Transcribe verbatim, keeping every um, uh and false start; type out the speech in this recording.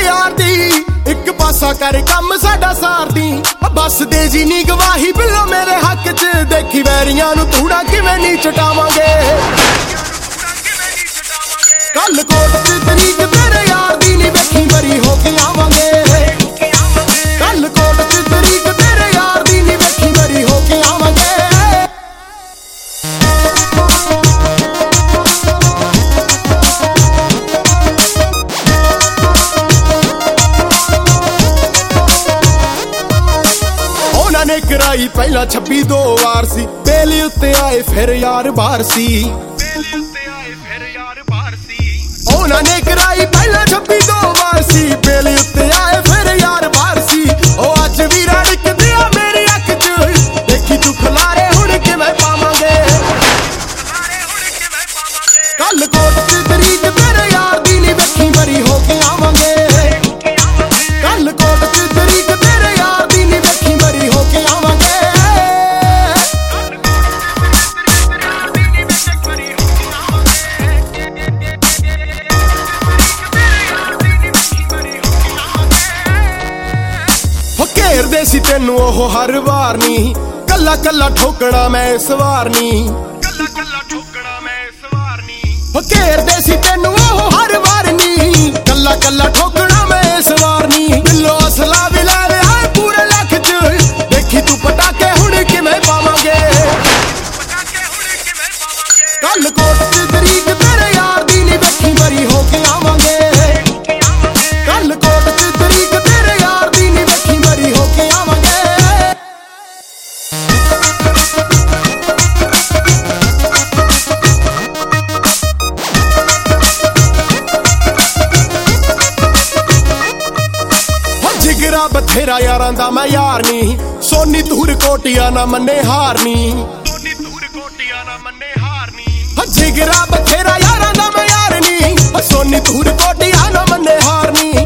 प्यार दी एक पासा कर कम साडा सार दी बस दे जी नी गवाही बिलो मेरे हक च देखी वैरियां नू तूड़ा किवें नी चटावांगे कल कोट च तरीक तेरे यार दी नी वेखी बरी हो के आवांगे कल कोट च तरीक तेरे यार दी नी वेखी बरी हो के आवांगे ने कराई पहला छब्बी दो वार सी बेली उत्ते आए फिर यार बाहर सी उन्होंने कराई पहला छब्बी दो वार सी बेली उत्ते आए फिर यार बाहर सी ओ अज भी रड़क दिया मेरी अख च देखी तू खलारे हुण किवें पावांगे कल कोट च तरीक तेरे यार दी नी वेखी बरी हो के आवांगे कल कोट च तरीक तेरे यार दी नी वेखी बरी हो के आवांगे घेरदे सी तेनू ओह हर वार नी कल्ला कल्ला ठोकना मैं इस वार नी कल्ला कल्ला ठोकना मैं इस वार नी घेरदे सी तेनू ओह हर वार नी कल्ला कल्ला ठोकना मैं इस वार नी दिलो असला भी ला लिया पूरे लख च देखी तू पटाके हुण किवें पावांगे कल कोट च तरीक तेरे यार दी नी वेखी बरी हो के आवांगे कल कोट च तरीक तेरे यार दी नी वेखी बरी हो के आवांगे जिगरा बथेरा यारां दा मैं यार नी सोनी धूर कोटिया ना मन्ने हार नी सोनी धूर कोटिया ना मन्ने हार नी जिगरा बथेरा यारां दा मैं यार नी सोनी धूर कोटिया ना मन्ने हार नी